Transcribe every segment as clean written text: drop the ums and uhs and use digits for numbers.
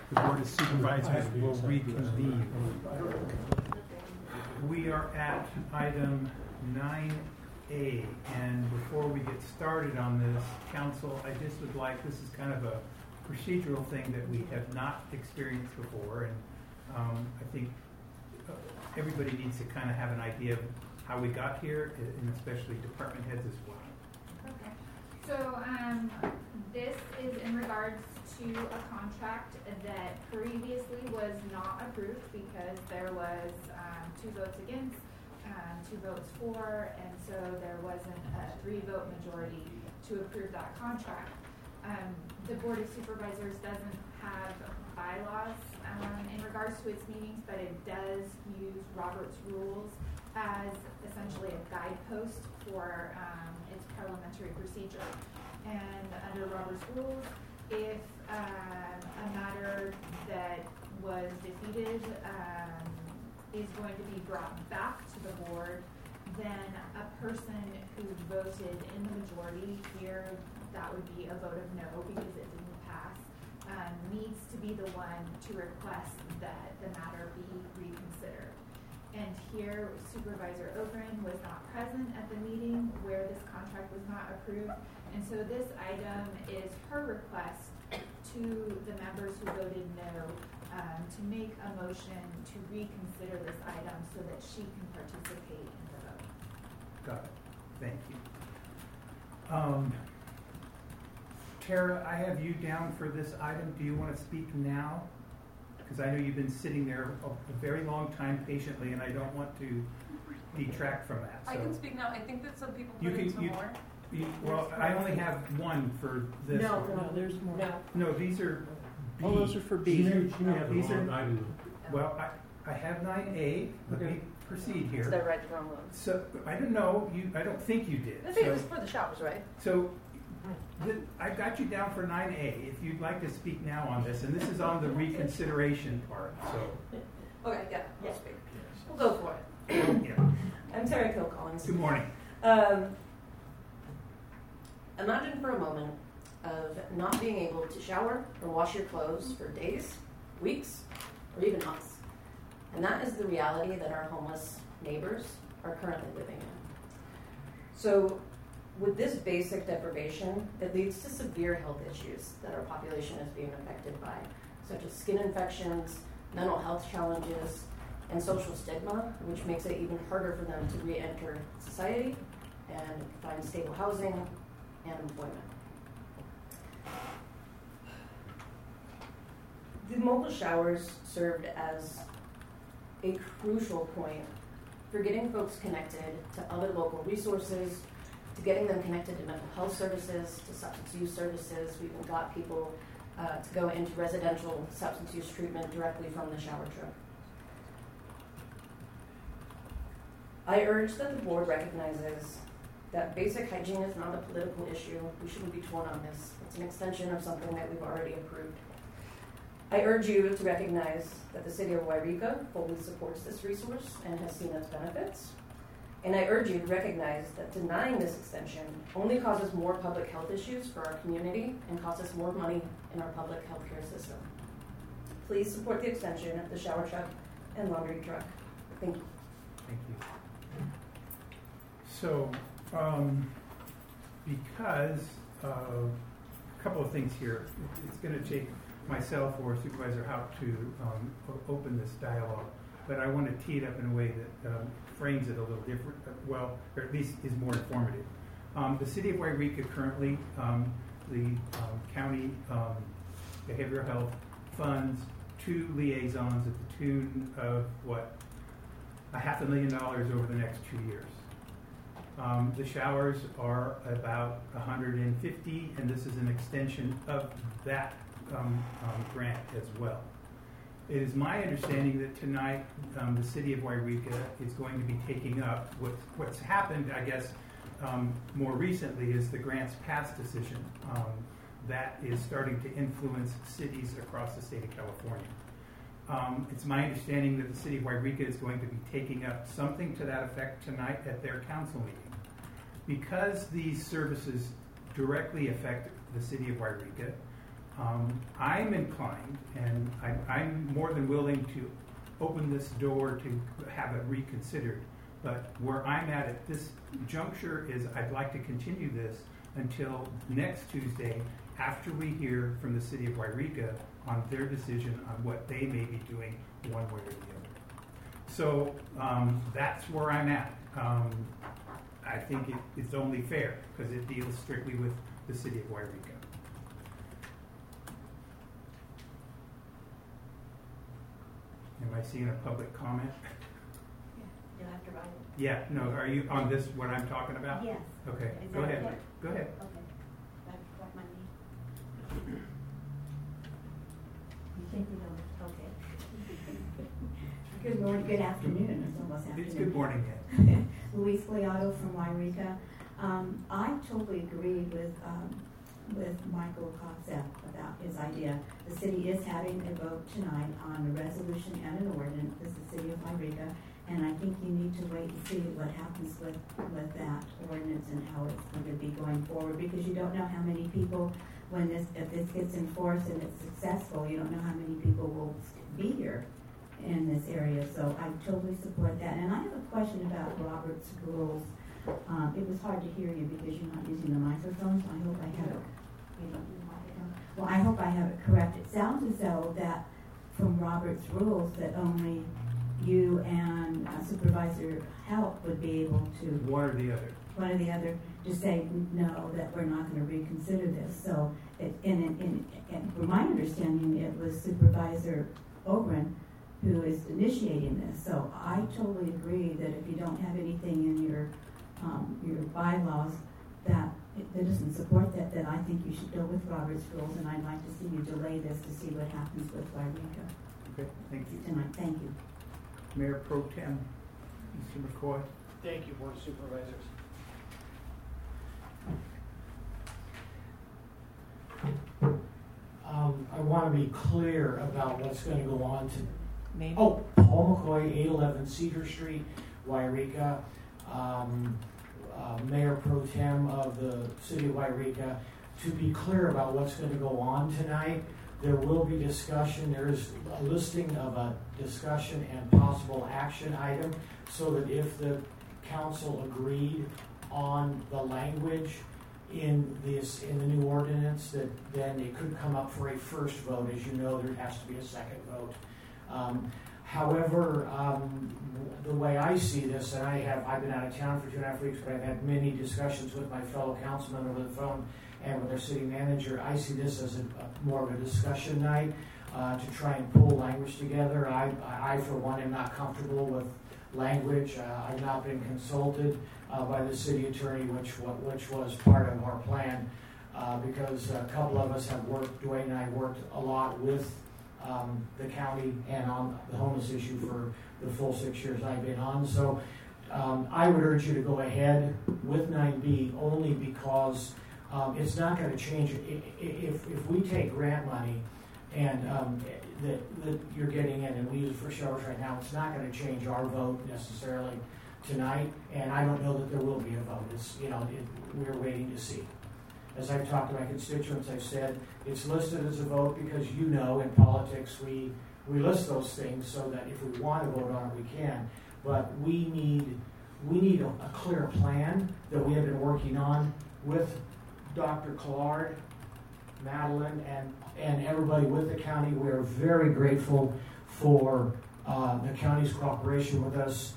The Board of Supervisors will reconvene. We are at item 9A, and before we get started on this, Council, I just would like, this is kind of a procedural thing that we have not experienced before, and I think everybody needs to kind of have an idea of how we got here, and especially department heads as well. Okay. So this is in regards to a contract that previously was not approved because there was 2 votes against, 2 votes for, and so there wasn't a 3-vote majority to approve that contract. The Board of Supervisors doesn't have bylaws in regards to its meetings, but it does use Robert's Rules as essentially a guidepost for its parliamentary procedure. And under Robert's Rules, if a matter that was defeated is going to be brought back to the board, then a person who voted in the majority here, that would be a vote of no because it didn't pass, needs to be the one to request that the matter be reconsidered. And here, Supervisor Ogren was not present at the meeting where this contract was not approved, and so this item is her request to the members who voted no to make a motion to reconsider this item so that she can participate in the vote. Got it. Thank you. Tara, I have you down for this item. Do you want to speak now? Because I know you've been sitting there a very long time patiently, and I don't want to detract from that. So I can speak now. I think that some people put in some more. Well, I only have one for this. No, there's more. No, these are B. Oh, those are for B. These are. Well, I have 9A. Let me proceed here. Did I write the wrong one? So I don't know. I don't think you did. I think it was for the showers, right? So I got you down for 9A. If you'd like to speak now on this, and this is on the reconsideration part. So. Okay, yeah, we'll speak. We'll go for it. Yeah. I'm Tara Kilcollins. Good morning. Imagine for a moment of not being able to shower or wash your clothes for days, weeks, or even months. And that is the reality that our homeless neighbors are currently living in. So with this basic deprivation, it leads to severe health issues that our population is being affected by, such as skin infections, mental health challenges, and social stigma, which makes it even harder for them to re-enter society and find stable housing and employment. The mobile showers served as a crucial point for getting folks connected to other local resources, to getting them connected to mental health services, to substance use services. We even got people to go into residential substance use treatment directly from the shower truck. I urge that the board recognizes that basic hygiene is not a political issue. We shouldn't be torn on this. It's an extension of something that we've already approved. I urge you to recognize that the city of Wairika fully supports this resource and has seen its benefits. And I urge you to recognize that denying this extension only causes more public health issues for our community and costs us more money in our public healthcare system. Please support the extension of the shower truck and laundry truck. Thank you. Thank you. So, because a couple of things here, it's going to take myself or Supervisor Haupt to open this dialogue, but I want to tee it up in a way that frames it a little different, well, or at least is more informative. The city of Wairika currently, the county behavioral health funds 2 liaisons at the tune of, $500,000 over the next 2 years. The showers are about 150, and this is an extension of that grant as well. It is my understanding that tonight the city of Wairika is going to be taking up what's happened, I guess, more recently is the grants pass decision that is starting to influence cities across the state of California. It's my understanding that the city of Wairika is going to be taking up something to that effect tonight at their council meeting. Because these services directly affect the city of Wairika, I'm inclined, and I I'm more than willing to open this door to have it reconsidered. But where I'm at this juncture is I'd like to continue this until next Tuesday after we hear from the city of Wairika on their decision on what they may be doing one way or the other. So that's where I'm at. I think it's only fair because it deals strictly with the city of Wairika. Am I seeing a public comment? You'll have to write it. Yeah, no, are you on this, what I'm talking about? Yes. Okay, Is go that ahead. okay? Go ahead. Okay. That's what my name. You think you know it? Okay. Good morning, good afternoon. It's almost afternoon. It's good morning, Ed. Louise Fliato from Wairika. I totally agree with Michael Coxell about his idea. The city is having a vote tonight on a resolution and an ordinance. This is the city of Wairika. And I think you need to wait and see what happens with that ordinance and how it's going to be going forward, because you don't know how many people, if this gets enforced and it's successful, you don't know how many people will be here in this area. So I totally support that. And I have a question about Robert's rules. It was hard to hear you because you're not using the microphone, so I hope I have it. You don't use the microphone. Well, I hope I have it correct. It sounds as though that from Robert's rules that only you and Supervisor Help would be able to One or the other to say no, that we're not going to reconsider this. So, and from my understanding, it was Supervisor Ogren who is initiating this. So I totally agree that if you don't have anything in your bylaws that doesn't support that, then I think you should go with Robert's rules, and I'd like to see you delay this to see what happens with Wairika. Okay, thank you. Tonight, thank you. Mayor Pro Tem, Mr. McCoy. Thank you, Board of Supervisors. I want to be clear about what's going to go on to. Name? Oh, Paul McCoy, 811 Cedar Street, Wairika. Mayor Pro Tem of the City of Wairika. To be clear about what's going to go on tonight, there will be discussion. There is a listing of a discussion and possible action item, so that if the council agreed on the language in the new ordinance, that then it could come up for a first vote. As you know, there has to be a second vote. However, the way I see this, and I've been out of town for 2.5 weeks, but I've had many discussions with my fellow councilmen over the phone and with our city manager. I see this as more of a discussion night to try and pull language together. I for one, am not comfortable with language. I've not been consulted by the city attorney, which was part of our plan, because a couple of us have worked, Dwayne and I worked a lot with the county and on the homeless issue for the full 6 years I've been on. So I would urge you to go ahead with 9B only because it's not going to change. If we take grant money and that you're getting in and we use it for showers right now, it's not going to change our vote necessarily tonight, and I don't know that there will be a vote. We're waiting to see. As I've talked to my constituents, I've said it's listed as a vote because in politics we list those things so that if we want to vote on it, we can. But we need a clear plan that we have been working on with Dr. Collard, Madeline, and everybody with the county. We're very grateful for the county's cooperation with us,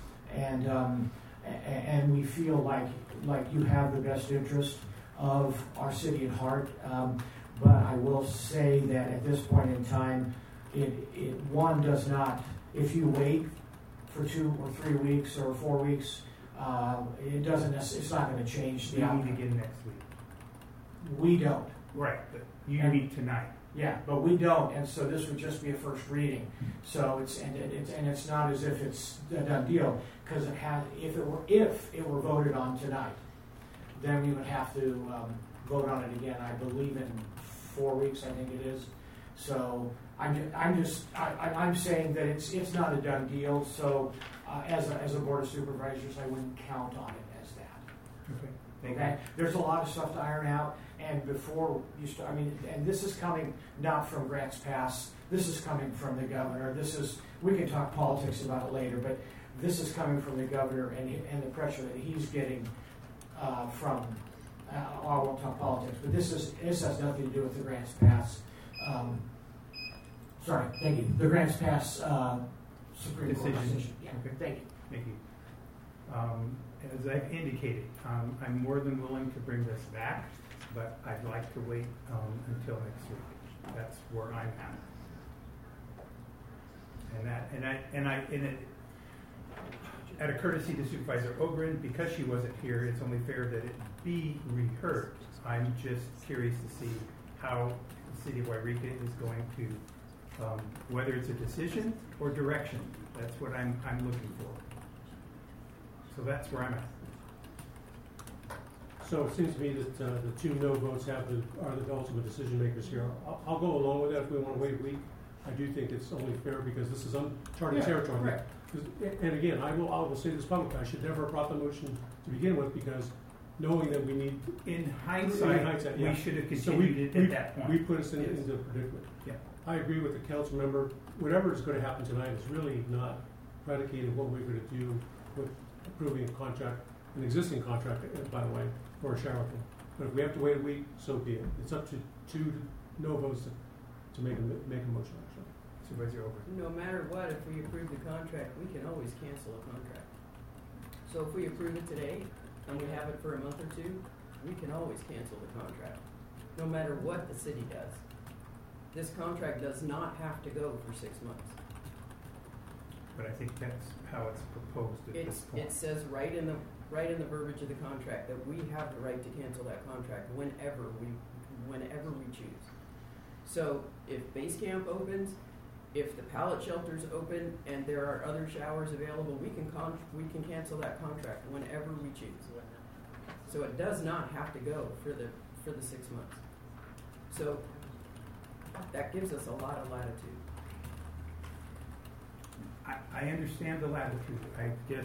and we feel like you have the best interest of our city at heart. But I will say that at this point in time, one does not, if you wait for 2 or 3 weeks or 4 weeks, it's not going to change the outcome. We need to get next week. We don't. Right, but you need tonight. Yeah, but we don't, and so this would just be a first reading. So it's not as if it's a done deal, because if it were voted on tonight, then we would have to vote on it again. I believe in 4 weeks. I think it is. So I'm saying that it's not a done deal. So as a board of supervisors, I wouldn't count on it as that. Okay. Okay. There's a lot of stuff to iron out, And before you start, I mean, and this is coming not from Grants Pass. This is coming from the governor. We can talk politics about it later, but this is coming from the governor and the pressure that he's getting from. I won't talk politics, but this has nothing to do with the Grants Pass. Sorry, thank you. The Grants Pass Supreme Court decision. Yeah, okay. Thank you. Thank you. As I've indicated, I'm more than willing to bring this back, but I'd like to wait until next week. That's where I'm at. Out of courtesy to Supervisor Ogren, because she wasn't here, it's only fair that it be reheard. I'm just curious to see how the city of Wairika is going to, whether it's a decision or direction. That's what I'm looking for. So that's where I'm at. So it seems to me that the two no votes are the ultimate decision makers here. I'll go along with that if we want to wait a week. I do think it's only fair because this is uncharted territory. Correct. And again, I will say this publicly. I should never have brought the motion to begin with because knowing that we need... In hindsight, we should have continued it at that point. We put us into a predicament. Yeah. I agree with the council member. Whatever is going to happen tonight is really not predicated what we're going to do with approving a contract, an existing contract, by the way, for a shower thing. But if we have to wait a week, so be it. It's up to two no votes to make a motion, actually. Supervisor Ogren. No matter what, if we approve the contract, we can always cancel a contract. So if we approve it today and we have it for a month or two, we can always cancel the contract, no matter what the city does. This contract does not have to go for 6 months. But I think that's how it's proposed at this point. It says right in the verbiage of the contract that we have the right to cancel that contract whenever we choose. So if base camp opens, if the pallet shelter's open and there are other showers available, we can cancel that contract whenever we choose. So it does not have to go for the 6 months. So that gives us a lot of latitude. I understand the latitude. I guess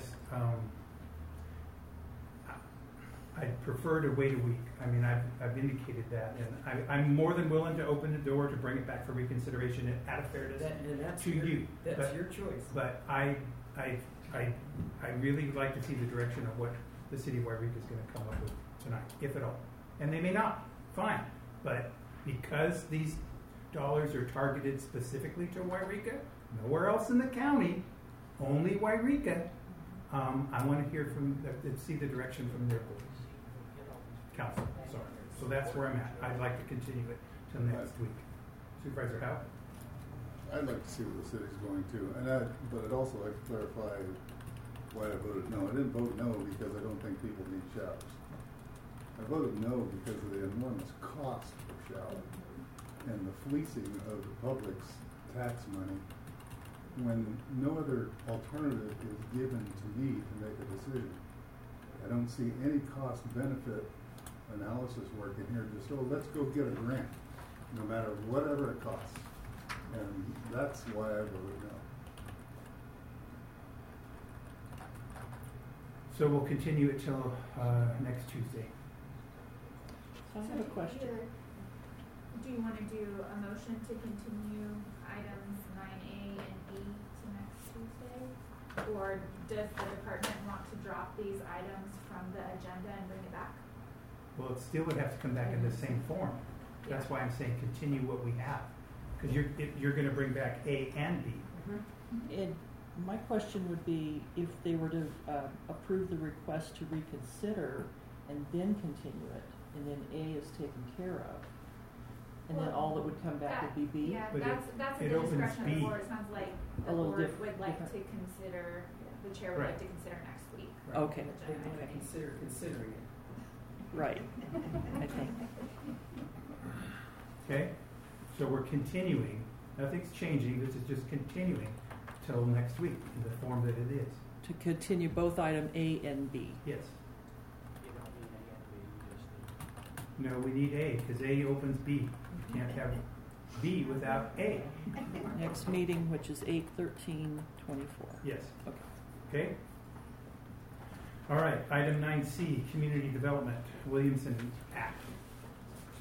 I'd prefer to wait a week. I mean, I've indicated that, and I'm more than willing to open the door to bring it back for reconsideration at a fairness to you. That's your choice. But I really would like to see the direction of what the city of Wairika is going to come up with tonight, if at all. And they may not. Fine. But because these dollars are targeted specifically to Wairika, nowhere else in the county, only Wairika, I want to hear see the direction from their board. Council, sorry. So that's where I'm at. I'd like to continue it till next week. Supervisor Howe? I'd like to see where the city's going to, but I'd also like to clarify why I voted no. I didn't vote no because I don't think people need showers. I voted no because of the enormous cost for showers and the fleecing of the public's tax money when no other alternative is given to me to make a decision. I don't see any cost benefit analysis work in here. Just, let's go get a grant, no matter whatever it costs. And that's why I voted no. So we'll continue it till next Tuesday. I have a question. Do you want to do a motion to continue items 9A and B to next Tuesday? Or does the department want to drop these items from the agenda and bring it back? Well, it still would have to come back in the same form. That's why I'm saying continue what we have. Because you're going to bring back A and B. Mm-hmm. And my question would be if they were to approve the request to reconsider and then continue it, and then A is taken care of, and then all that would come back would be B? Yeah, but that's it the opens discretion of the B. board. It sounds like the board would like to consider, the chair would like to consider next week. Okay. They want to consider considering it. Right. I think. Okay? So we're continuing. Nothing's changing. This is just continuing till next week in the form that it is. To continue both item A and B. Yes. No, we need A because A opens B. You can't have B without A. Next meeting, which is 8/13/24. Yes. Okay. Okay? All right. Item 9C, Community Development, Williamson Act.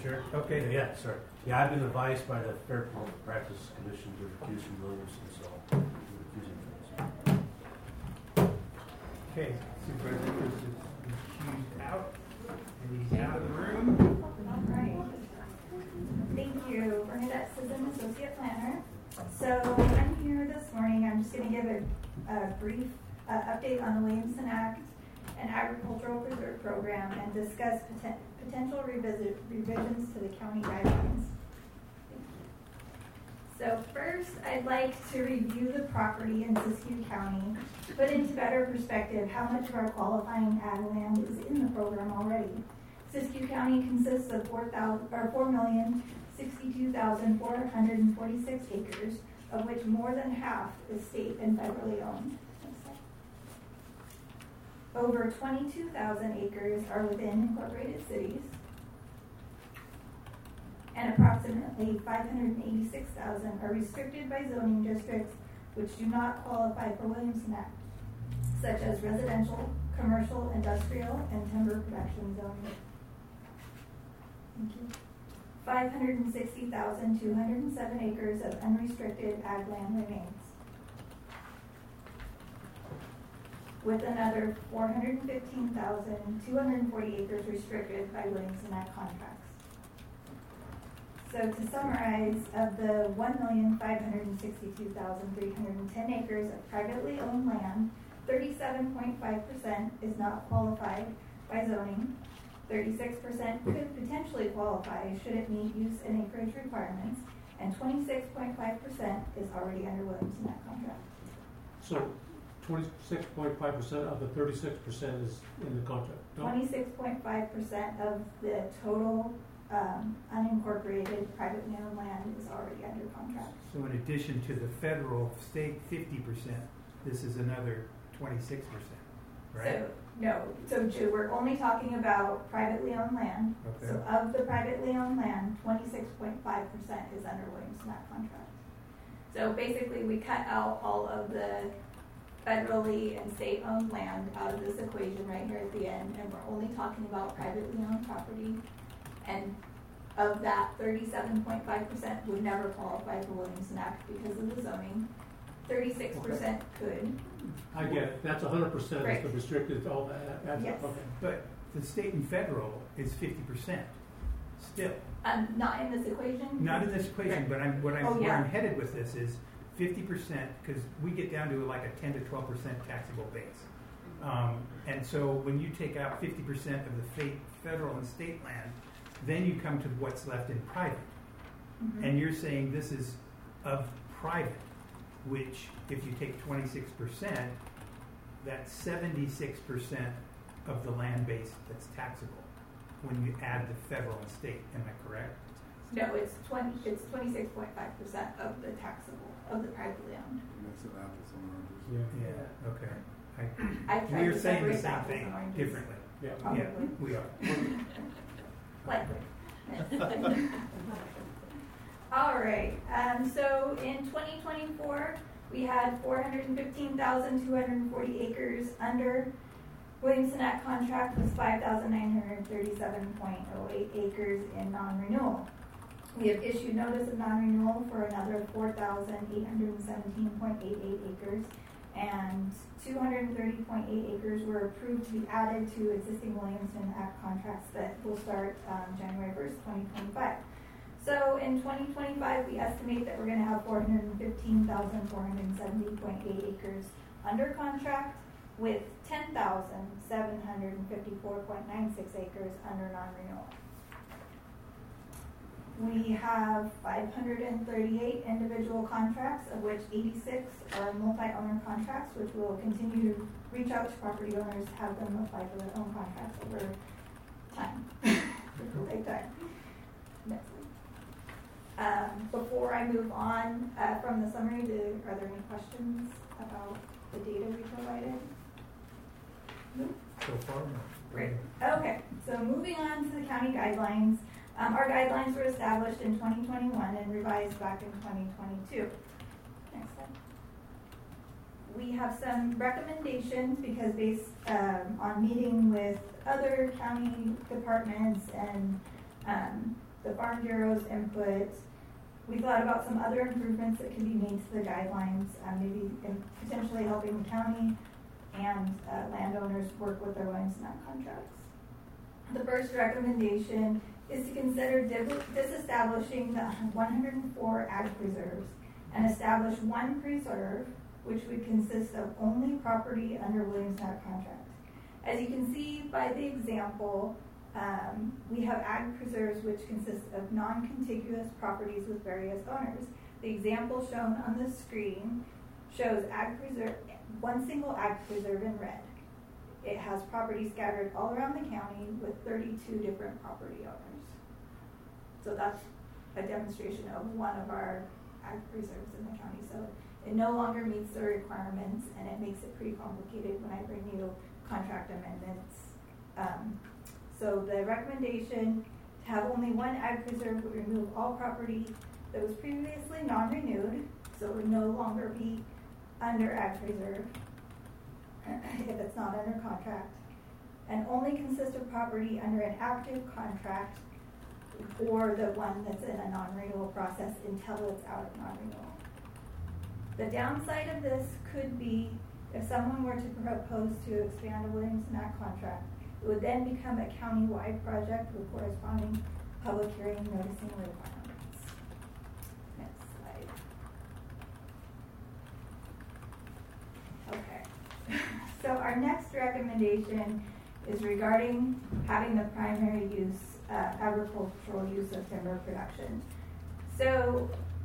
Mr. Chair. Okay. Yeah, sorry. Yeah, I've been advised by the Fair Public Practice Commission to recuse from Williamson, so I'm recusing from this. Okay, Supervisor Cruz is recused out, and he's out of the room. All right. Thank you, Bernadette Sisson, Associate Planner. So I'm here this morning. I'm just going to give a brief update on the Williamson Act and Agricultural Preserve Program and discuss potential revisions to the county guidelines. So first, I'd like to review the property in Siskiyou County, put into better perspective how much of our qualifying ag land is in the program already. Siskiyou County consists of 4,062,446 acres, of which more than half is state and federally owned. Over 22,000 acres are within incorporated cities, and approximately 586,000 are restricted by zoning districts which do not qualify for Williamson Act, such as residential, commercial, industrial, and timber production zoning. Thank you. 560,207 acres of unrestricted ag land remains, with another 415,240 acres restricted by Williamson Act contracts. So to summarize, of the 1,562,310 acres of privately owned land, 37.5% is not qualified by zoning. 36% could potentially qualify should it meet use and acreage requirements, and 26.5% is already under Williamson Act contract. So 26.5% of the 36% is in the contract? No? 26.5% of the total unincorporated privately owned land is already under contract. So in addition to the federal state 50%, this is another 26%, right? So we're only talking about privately owned land. Okay. So of the privately owned land, 26.5% is under Williamson Act contract. So basically we cut out all of the federally and state owned land out of this equation right here at the end, and we're only talking about privately owned property. And of that, 37.5% would never qualify for Williamson Act because of the zoning. 36% could. I get it. That's 100%. Right. It's the restricted, all that. Yes. Okay. But the state and federal is 50% still. Not in this equation? Not in this equation, Right. but where yeah. I'm headed with this is 50%, because we get down to like a 10 to 12% taxable base. And so when you take out 50% of the federal and state land, then you come to what's left in private. Mm-hmm. And you're saying this is of private, which if you take 26%, that's 76% of the land base that's taxable when you add the federal and state. Am I correct? No, it's 26.5% of the taxable, of the privately owned. Mix it apples and oranges. Yeah. Okay. I've tried We're to saying the separate same apples thing and oranges. differently. Yeah. Probably. Yeah, we are. Likely. All right. So in 2024, we had 415,240 acres under Williamson Act contract, with 5,937.08 acres in non-renewal. We have issued notice of non-renewal for another 4,817.88 acres, and 230.8 acres were approved to be added to existing Williamson Act contracts that will start January 1st, 2025. So in 2025, we estimate that we're going to have 415,470.8 acres under contract, with 10,754.96 acres under non-renewal. We have 538 individual contracts, of which 86 are multi-owner contracts, which will continue to reach out to property owners to have them apply for their own contracts over time. Which will take time. Next one. Before I move on from the summary, are there any questions about the data we provided? No? So far, no. Great. Okay, so moving on to the county guidelines. Our guidelines were established in 2021 and revised back in 2022. Next slide. We have some recommendations because based on meeting with other county departments and the Farm Bureau's input. We thought about some other improvements that can be made to the guidelines, maybe potentially helping the county and landowners work with their Williams Neck contracts. The first recommendation is to consider disestablishing the 104 ag preserves and establish one preserve which would consist of only property under Williams Neck contract. As you can see by the example, we have ag preserves which consist of non-contiguous properties with various owners. The example shown on the screen shows one single ag preserve in red. It has property scattered all around the county with 32 different property owners. So that's a demonstration of one of our ag preserves in the county. So it no longer meets the requirements, and it makes it pretty complicated when I bring you contract amendments. So the recommendation to have only one ag preserve would remove all property that was previously non-renewed, so it would no longer be under ag preserve if it's not under contract, and only consist of property under an active contract or the one that's in a non-renewal process until it's out of non-renewal. The downside of this could be if someone were to propose to expand a Williams Neck contract, it would then become a county-wide project with corresponding public hearing noticing requirements. Next slide. Okay. So our next recommendation is regarding having the primary use, agricultural use of timber production. So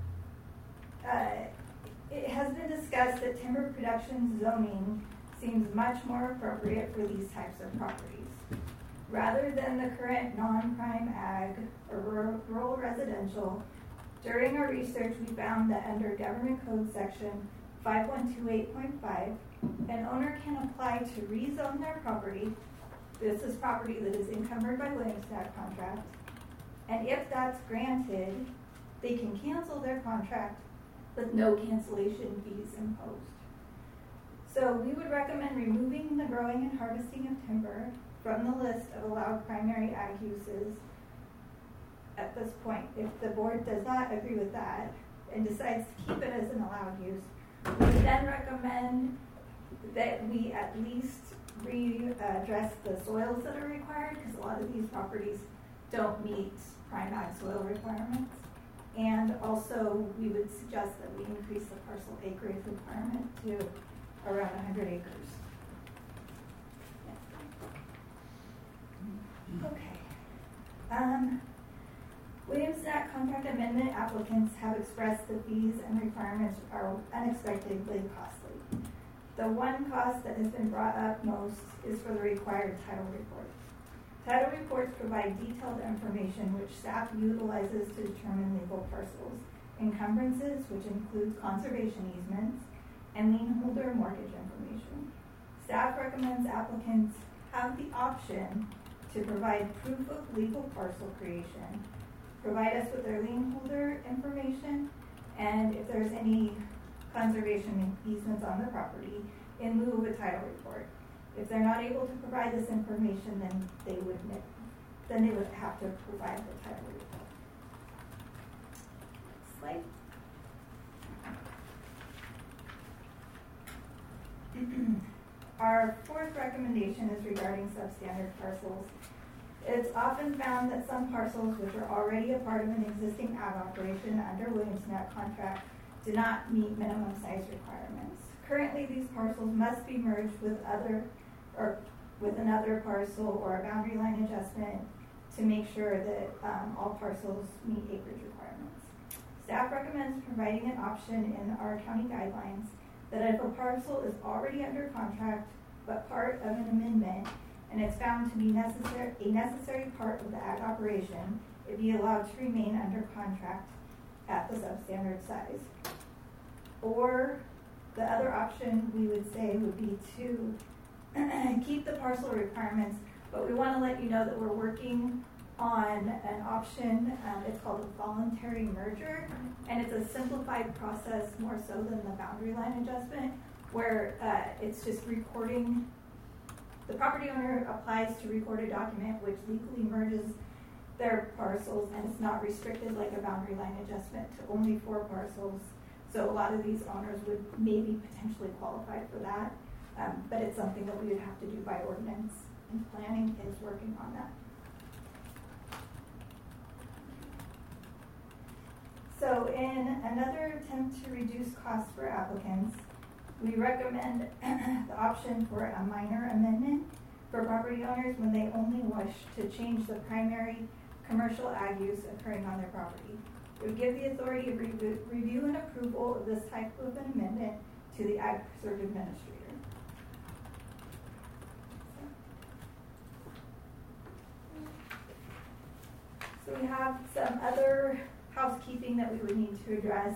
it has been discussed that timber production zoning seems much more appropriate for these types of properties. Rather than the current non-prime ag or rural residential, during our research we found that under Government Code Section 5128.5, an owner can apply to rezone their property. This is property that is encumbered by Williams Neck contract. And if that's granted, they can cancel their contract with no cancellation fees imposed. So we would recommend removing the growing and harvesting of timber from the list of allowed primary ag uses at this point. If the board does not agree with that and decides to keep it as an allowed use, we would then recommend that we at least readdress the soils that are required, because a lot of these properties don't meet prime ag soil requirements. And also, we would suggest that we increase the parcel acreage requirement to around 100 acres. Okay. Williams Neck contract amendment applicants have expressed the fees and requirements are unexpectedly costly. The one cost that has been brought up most is for the required title report. Title reports provide detailed information which staff utilizes to determine legal parcels, encumbrances, which includes conservation easements, and lien holder mortgage information. Staff recommends applicants have the option to provide proof of legal parcel creation, provide us with their lien holder information, and if there's any conservation easements on the property, in lieu of a title report. If they're not able to provide this information, then they would have to provide the title report. Slide. Our fourth recommendation is regarding substandard parcels. It's often found that some parcels which are already a part of an existing ag operation under Williams Neck contract do not meet minimum size requirements. Currently, these parcels must be merged with another parcel or a boundary line adjustment to make sure that all parcels meet acreage requirements. Staff recommends providing an option in our county guidelines that if a parcel is already under contract but part of an amendment and it's found to be a necessary part of the ag operation, it be allowed to remain under contract at the substandard size. Or the other option we would say would be to keep the parcel requirements, but we want to let you know that we're working on an option. It's called a voluntary merger, and it's a simplified process more so than the boundary line adjustment, where it's just recording. The property owner applies to record a document which legally merges their parcels, and it's not restricted like a boundary line adjustment to only 4 parcels. So a lot of these owners would maybe potentially qualify for that, but it's something that we would have to do by ordinance, and planning is working on that. So in another attempt to reduce costs for applicants, we recommend the option for a minor amendment for property owners when they only wish to change the primary commercial ag use occurring on their property. It would give the authority of review and approval of this type of an amendment to the Ag Preserve Administrator. So we have some other housekeeping that we would need to address.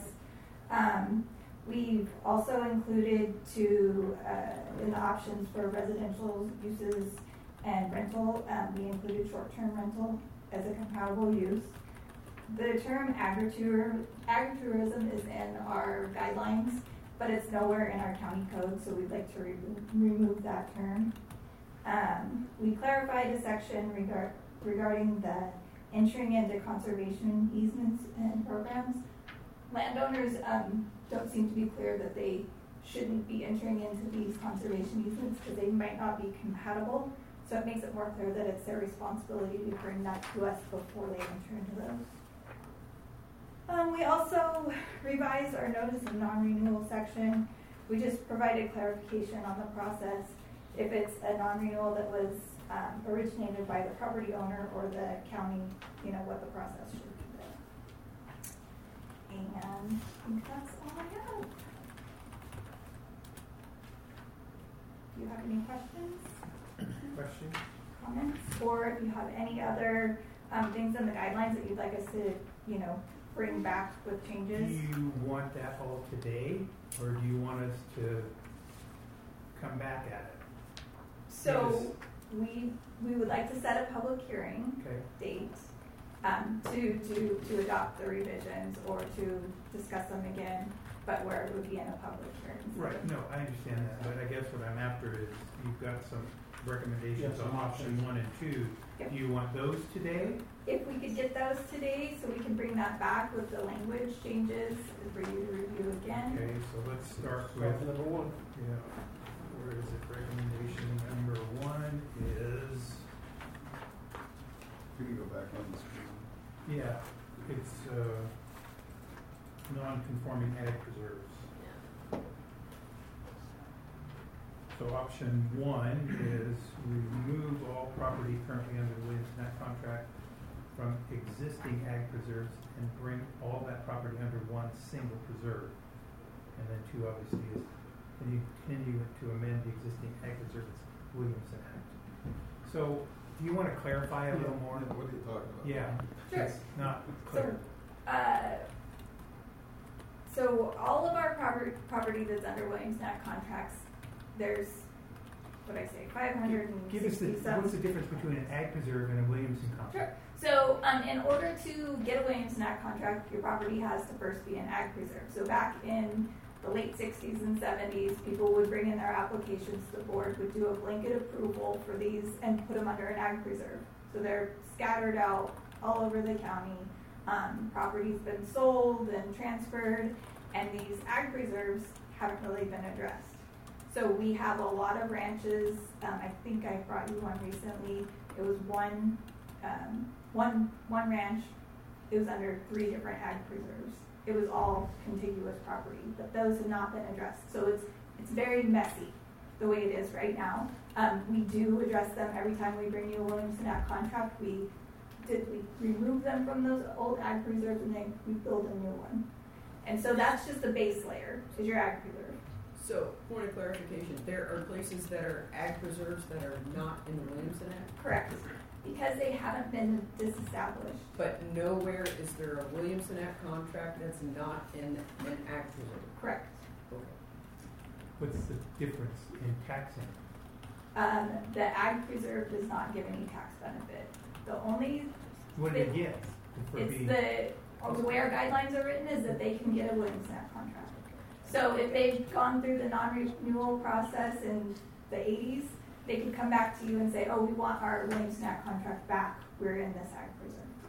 We've also included in the options for residential uses and rental, we included short-term rental as a compatible use. The term agritourism is in our guidelines, but it's nowhere in our county code, so we'd like to remove that term. We clarified a section regarding the entering into conservation easements and programs. Landowners don't seem to be clear that they shouldn't be entering into these conservation easements because they might not be compatible. So it makes it more clear that it's their responsibility to bring that to us before they enter into those. We also revised our notice of non-renewal section. We just provided clarification on the process. If it's a non-renewal that was originated by the property owner or the county, what the process should be there. And I think that's all I have. Do you have any questions? Questions? Comments? Or if you have any other things in the guidelines that you'd like us to, bring back with changes? Do you want that all today, or do you want us to come back at it? So we would like to set a public hearing date to adopt the revisions or to discuss them again, but where it would be in a public hearing. Right. No, I understand that, but I guess what I'm after is you've got some recommendations on option 1 and 2. Yep. Do you want those today? If we could get those today, so we can bring that back with the language changes for you to review again. Okay, so let's start with number 1. Yeah. Where is it? Recommendation number 1 is. Can you go back on the screen? Yeah, it's non-conforming ag preserves. So option 1 is remove all property currently under the Williamson Act contract from existing ag preserves and bring all that property under one single preserve. And then 2 obviously is continue to amend the existing ag preserves Williamson Act. So do you want to clarify a little more? What are you talking about? Yeah, Sure. it's not clear. So all of our property that's under Williamson Act contracts, there's, 560 Give us what's the difference between an ag preserve and a Williamson contract? Sure. So in order to get a Williamson Act contract, your property has to first be an ag preserve. So back in the late 60s and 70s, people would bring in their applications to the board, would do a blanket approval for these and put them under an ag preserve. So they're scattered out all over the county. Property's been sold and transferred, and these ag preserves haven't really been addressed. So we have a lot of ranches. I think I brought you one recently. It was one ranch. It was under 3 different ag preserves. It was all contiguous property, but those have not been addressed. So it's very messy the way it is right now. We do address them every time we bring you a Williamson Act contract. We remove them from those old ag preserves and then we build a new one. And so that's just the base layer, is your ag preserve. So, point of clarification, there are places that are ag preserves that are not in the Williamson Act? Correct. Because they haven't been disestablished. But nowhere is there a Williamson Act contract that's not in an ag preserve? Correct. Okay. What's the difference in taxing? The ag preserve does not give any tax benefit. The only What do they get? The way our guidelines are written is that they can get a Williamson Act contract. So if they've gone through the non-renewal process in the 80s, they could come back to you and say, oh, we want our Williamson Act contract back. We're in this ag preserve.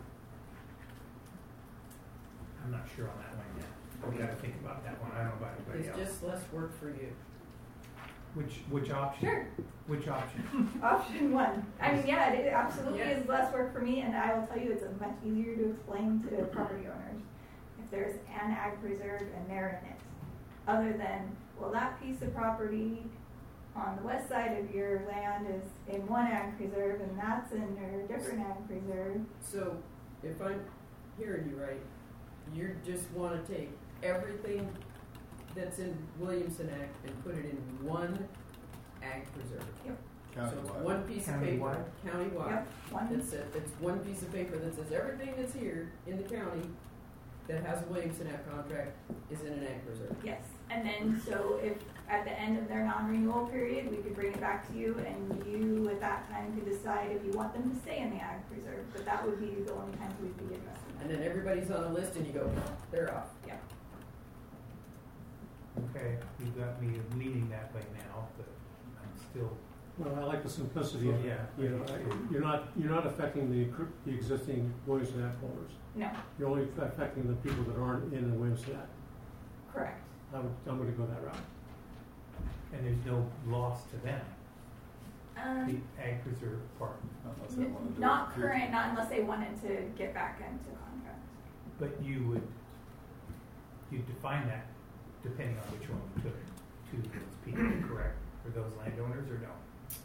not sure on that one yet. We gotta think about that one. I don't know about anybody It's else. just less work for you. Which option? Sure. Which option? Option one. I mean, yeah, it absolutely Yeah. is less work for me, and I will tell you, it's much easier to explain to property owners if there's an ag preserve and they're in it. Other than, well, that piece of property on the west side of your land is in one ag preserve, and that's in a different ag preserve. So, if I'm hearing you right, you just want to take everything that's in Williamson Act and put it in one ag preserve. So Countywide. one piece of paper, countywide. Yep, one. That's it. It's one piece of paper that says everything that's here in the county that has a Williamson Act contract is in an ag preserve. Yes, and then so if at the end of their non-renewal period, we could bring it back to you, and you at that time could decide if you want them to stay in the ag preserve. But that would be the only time we'd be addressing And then everybody's on a list and you go, they're off. Yeah. Okay, you got me leaning that way now, but I'm still. Well, I like the simplicity of it. Yeah. You know, you're not affecting the existing Williamson Act holders. No, You're only affecting the people that aren't in the Williamson Act. correct. I'm going to go that route. And there's no loss to them, the ag preserve part. Unless they wanna do Not it. current, not unless they wanted to get back into contract. But you define that depending on which one you took to those people, correct? For those landowners or no?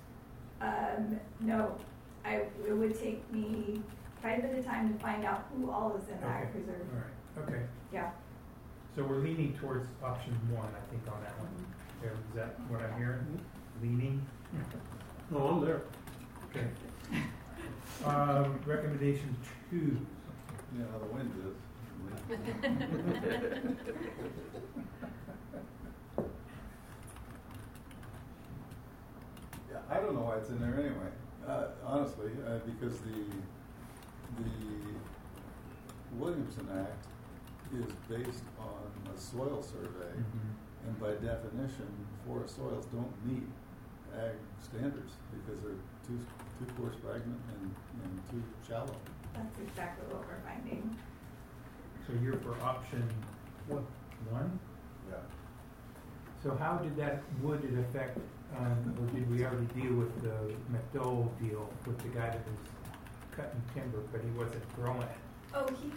No, it would take me quite a bit of time to find out who all is in the ag Okay. preserve. All right, okay. Yeah. So we're leaning towards option one, I think, on that one. Is that what I'm hearing? Leaning? No, I'm there. Okay. Recommendation 2. Yeah, how the wind is. Yeah, I don't know why it's in there anyway. Honestly, because the Williamson Act is based on a soil survey, and by definition, forest soils don't meet ag standards because they're too coarse fragment and too shallow. That's exactly what we're finding. So you're for option one? Yeah. So how did would it affect, or did we already deal with the McDowell deal with the guy that was cutting timber, but he wasn't growing it? Oh, he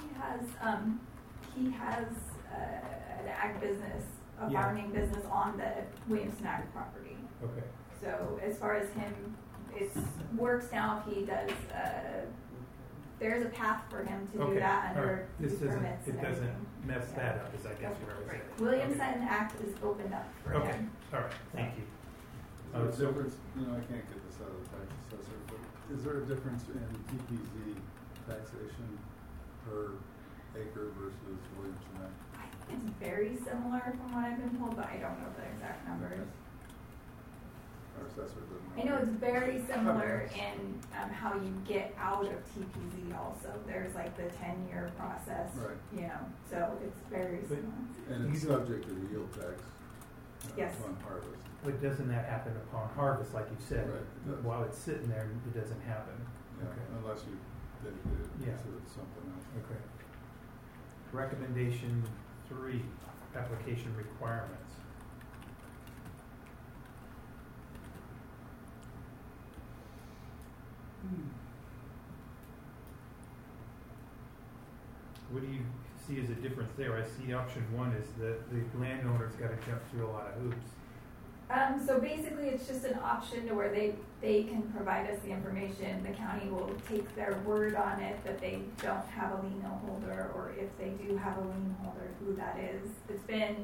has an ag business, a Yeah. farming business on the Williamson Ag property. Okay. So as far as him, it works now if he does, there's a path for him to do Okay, that all under right. This his doesn't, permits and it doesn't everything. mess Yeah. that up, is I guess what I was saying. Williamson Act is opened up for Okay, him. all right, thank you. Is there a difference, I can't get this out of the tax assessor, but is there a difference in TPZ taxation per acre versus Williamson Act? I think it's very similar from what I've been told, but I don't know the exact numbers. Our assessor doesn't know. I know it's very similar in how you get out of TPZ also. There's like the 10-year process, Right. So it's very But- similar. And it's subject to the yield tax Yes. on harvest. But doesn't that happen upon harvest, like you said? Right, it does. While it's sitting there, it doesn't happen. Yeah, Okay. unless you dedicate it Yeah. to something else. Okay. Recommendation 3, application requirements. What do you see as a difference there? I see option 1 is that the landowner's got to jump through a lot of hoops. So basically, it's just an option to where they can provide us the information. The county will take their word on it that they don't have a lien holder, or if they do have a lien holder, who that is. It's been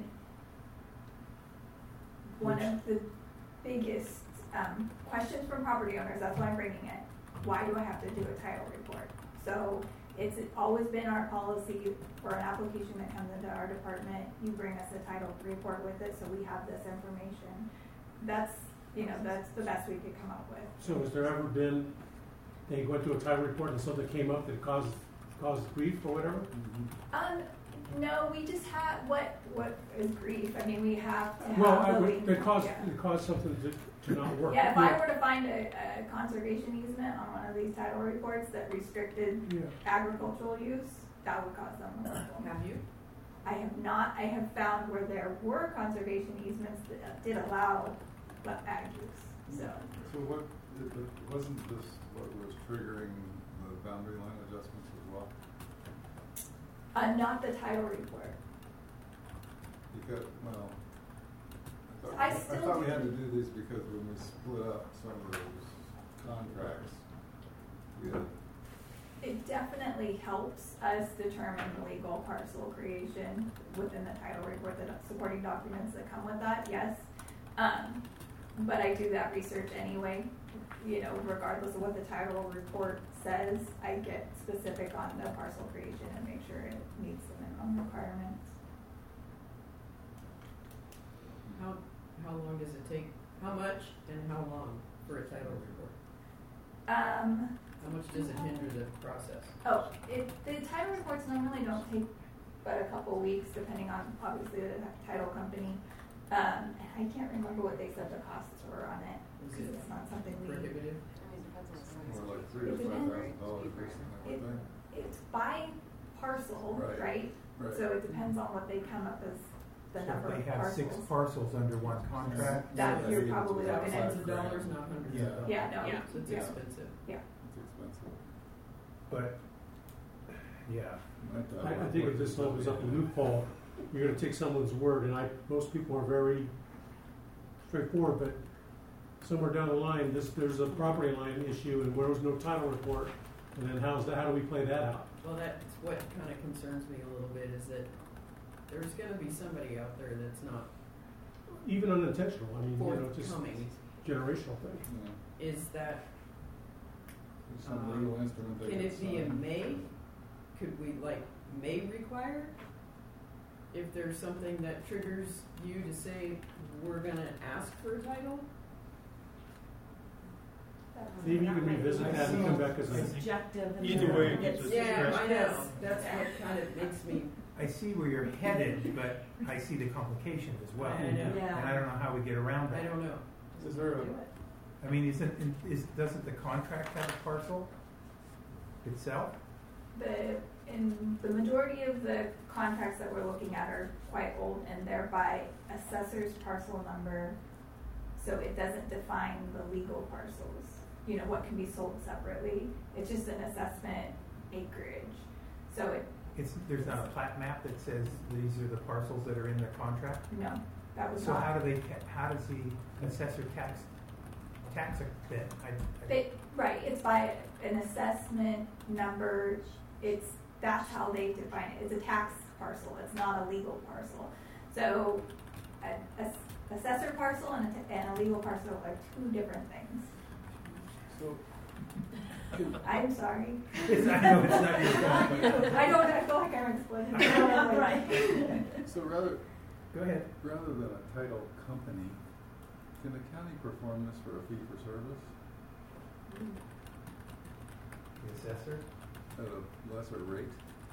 one of the biggest questions from property owners. That's why I'm bringing it. Why do I have to do a title report? So it's always been our policy for an application that comes into our department, you bring us a title report with it, so we have this information. That's the best we could come up with. So has there ever been, they went to a title report and something came up that caused grief or whatever? No, we just have, what is grief? I mean, we have to have. Well, the it caused yeah. something to not work. Yeah, if I were to find a conservation easement on one of these title reports that restricted agricultural use, that would cause them to work. Have you? I have found where there were conservation easements that did allow ag use, so. So what, wasn't this what was triggering the boundary line adjustments as well? Not the title report. Because, well, I I still thought we do- had to do these because when we split up some of those contracts, we had, It definitely helps us determine the legal parcel creation within the title report, the supporting documents that come with that, yes. But I do that research anyway, you know, regardless of what the title report says, I get specific on the parcel creation and make sure it meets the minimum requirements. How long does it take? How much and how long for a title report? How much does it hinder the process? The title reports normally don't take but a couple weeks, depending on obviously the title company. And I can't remember what they said the costs were on it, because it's not something we. Prohibitive? more like $3,000 to $5,000 or something like that. It's by parcel, Right. right? Right. So it depends on what they come up as the So number if of they have parcels. 6 parcels under one contract, That you're probably looking at. Thousands of dollars, not hundreds of dollars. Yeah, no. Yeah, so it's Yeah. expensive. It's expensive. but, yeah. I think if this opens up a loophole, you're gonna take someone's word, and most people are very straightforward, but somewhere down the line, there's a property line issue, and there was no title report, and then how do we play that out? Well, that's what kind of concerns me a little bit, is that there's gonna be somebody out there that's not Even unintentional, I mean, just forthcoming. generational thing. Yeah. Is that, There's some legal instrument they can can it be a sign. may? Could we may require? If there's something that triggers you to say, we're gonna ask for a title? Maybe you can revisit that and come back as a. Subjective. and Either then way, it's- it's Yeah, I know, Yes. that's what kind of makes me, I see where you're headed, but I see the complications as well. I know. And I don't know how we get around I that. don't know. Is there a, I mean, doesn't the contract have a parcel itself? In the majority of the contracts that we're looking at are quite old, and they're by assessor's parcel number, so it doesn't define the legal parcels, you know, what can be sold separately. It's just an assessment acreage. So There's not a plat map that says these are the parcels that are in the contract? no, that was So not. how does the assessor tax it then? Right, it's by an assessment number, that's how they define it, it's a tax parcel, it's not a legal parcel. So, a assessor parcel and a legal parcel are two different things. so, I'm sorry. I know it's not your fault. I feel like I'm explaining. Right. so Go ahead. rather than a title company, can the county perform this for a fee for service The assessor? at a lesser rate?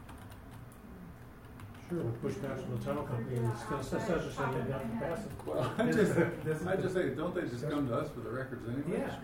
Sure, we push back from the title company, and it's gonna say they have capacity. Well, I just say, don't they just come to us for the records anyway? Yeah.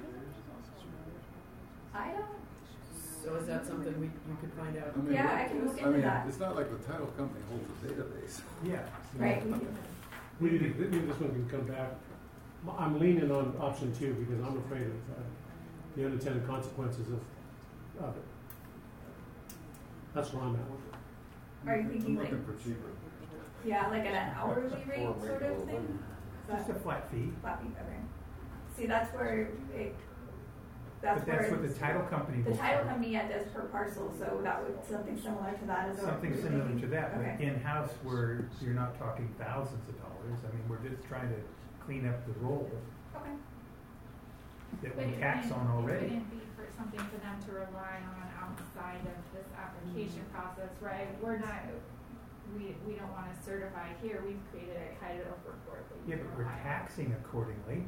I don't, So is that something we could find out? I mean, Yeah, I can look into that. It's not like the title company holds a database. Yeah. right, Maybe this one can come back. I'm leaning on option 2 because I'm afraid of the unintended consequences of it. That's where I'm at with it. Are you thinking I'm like, looking for cheaper. yeah, like at an hourly rate sort of thing? Just a flat fee. Flat fee, okay. See, that's where But that's what the title company The will title cover. company does per parcel, so that would, something similar to that is. Something similar to that, but Okay. in-house where you're not talking thousands of dollars. I mean, we're just trying to clean up the roll Okay. that But we it tax wouldn't- on already. It wouldn't be for something for them to rely on outside of this application process, right? We don't wanna certify here, we've created a title report that you Yeah, can but we're rely on. taxing accordingly.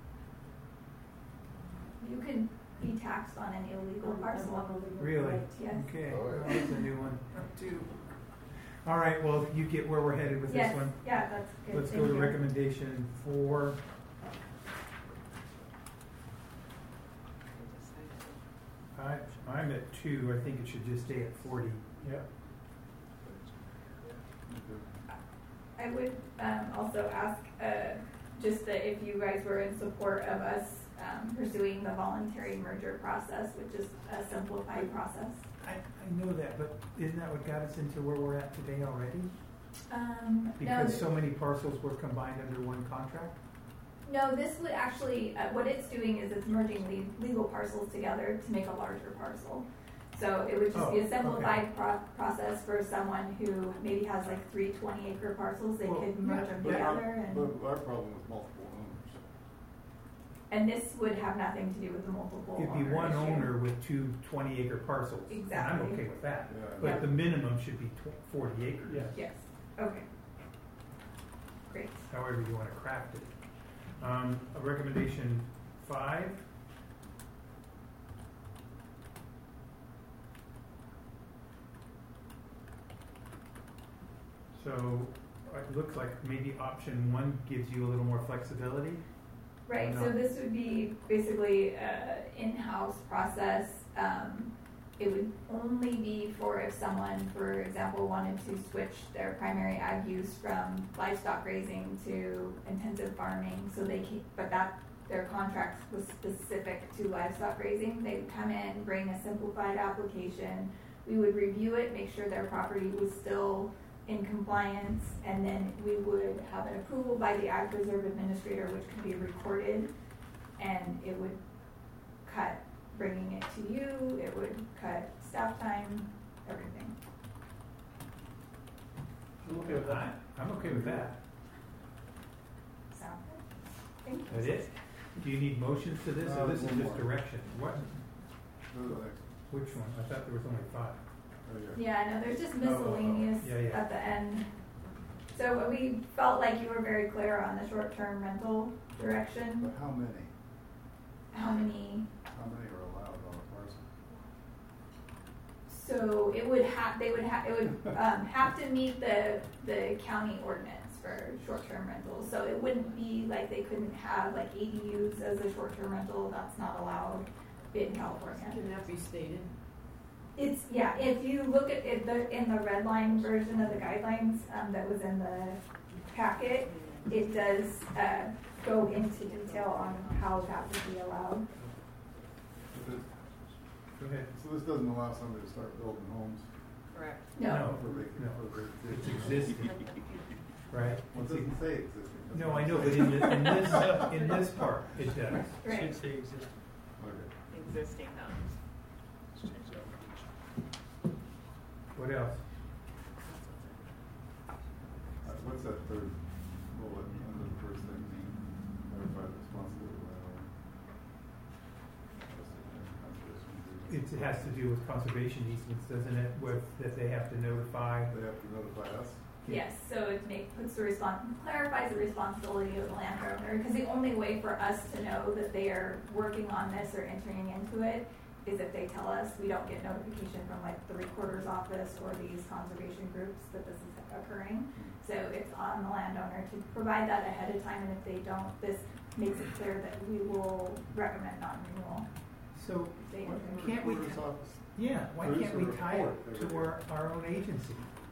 You can be taxed on an illegal parcel. Really? Yes. Okay, Oh, yeah. well, that's a new one. All right, well, you get where we're headed with this Yes, one. yeah, that's good. Let's go Thank to you. recommendation 4. I'm at 2. I think it should just stay at 40. Yep. I would also ask just that if you guys were in support of us pursuing the voluntary merger process, which is a simplified process. I know that, but isn't that what got us into where we're at today already? Because No, so many parcels were combined under one contract? no, this would actually, what it's doing is it's merging legal parcels together to make a larger parcel. So it would just be a simplified process for someone who maybe has like 3 20-acre parcels. They could merge them together. But our problem with multiple owners. And this would have nothing to do with the multiple It'd be owner one issue. owner with 2 20-acre parcels. Exactly. And I'm okay with that. Yeah. But Yeah. the minimum should be 40 acres. Yes. Yes, okay. Great. However you want to craft it. A recommendation 5. So it looks like maybe option 1 gives you a little more flexibility. Right, No. so this would be basically an in-house process. It would only be for if someone, for example, wanted to switch their primary ag use from livestock raising to intensive farming. So they keep, but that their contract was specific to livestock raising. They would come in, bring a simplified application. We would review it, make sure their property was still in compliance, and then we would have an approval by the Ag Reserve Administrator, which could be recorded, and it would cut bringing it to you, it would cut staff time, everything. I'm okay with that. I'm okay with that. Sound good? Thank you. That it? Do you need motions to this, or this is One just more. direction? What? Go to the next. Which one? I thought there was only 5. Oh, yeah. Yeah, no, there's just miscellaneous Yeah, yeah. at the end. So we felt like you were very clear on the short-term rental direction. But how many? How many? How many are allowed on a parcel? So it would have, they would have, it would have to meet the county ordinance for short-term rentals. So it wouldn't be like they couldn't have like ADUs as a short-term rental. That's not allowed in California. Can that be stated? It's, yeah, if you look at it in the red line version of the guidelines that was in the packet, it does go into detail on how that would be allowed. Go ahead. So this doesn't allow somebody to start building homes Correct. No. for vacation, No. for It's vacation. existing, right? Well, it doesn't say existing. That's No, what I I'm know, but saying. in this part, it does. Right. say existing. Okay. Existing homes. What else? What's that third bullet under the first thing mean? Verified responsibility of landowner. It has to do with conservation easements, doesn't it? With, that they have to notify. They have to notify us. Yes, so it clarifies the responsibility of the landowner, because the only way for us to know that they are working on this or entering into it is if they tell us. We don't get notification from like the recorder's office or these conservation groups that this is occurring. So it's on the landowner to provide that ahead of time, and if they don't, this makes it clear that we will recommend non-renewal. So, They Why enter. can't Can't we- recorder's office yeah, why produce can't a we tie report it every to year? our own agency?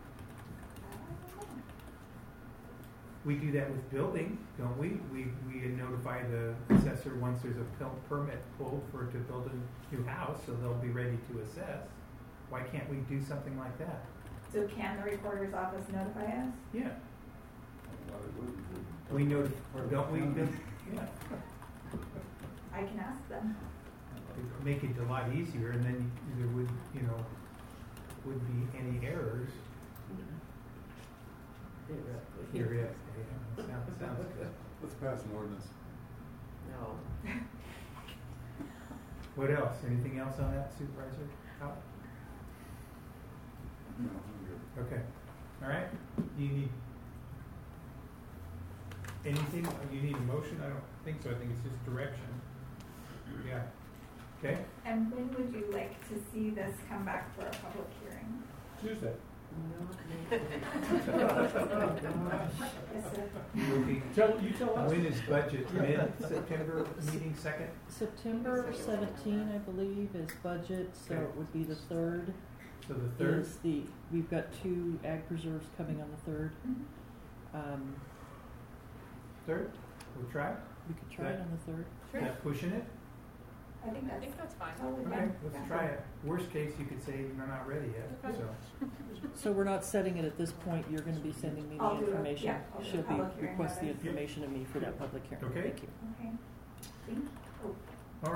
We do that with building, don't we? We notify the assessor once there's a permit pulled to build a new house, so they'll be ready to assess. Why can't we do something like that? So can the recorder's office notify us? Yeah, Well, it wouldn't be. we know, don't we? Yeah, I can ask them. it'd make it a lot easier, and then there would, wouldn't be any errors. Here, yeah, sounds good. Let's pass an ordinance. No. What else? Anything else on that, Supervisor? Howard? No, I'm good. Okay, all right. You need anything? You need a motion? I don't think so. I think it's just direction. Yeah. Okay. And when would you like to see this come back for a public hearing? Tuesday. Yes, sir. Looking. You tell us. When is budget? Mid-September meeting, second? September 17, I believe, is budget, so it would be the 3rd. So the third, is we've got 2 ag preserves coming on the 3rd. third, we'll try it. We could try it on the 3rd. Is that pushing it? I think I think that's fine. totally Okay, fine. let's try it. Worst case, you could say we're not ready yet, Okay. so. So we're not setting it at this point. You're going to be sending me the I'll do it. information. Yeah, I'll do a She'll be public hearing request the notice. information of me for that public hearing. Okay. Thank you. Okay, thank you.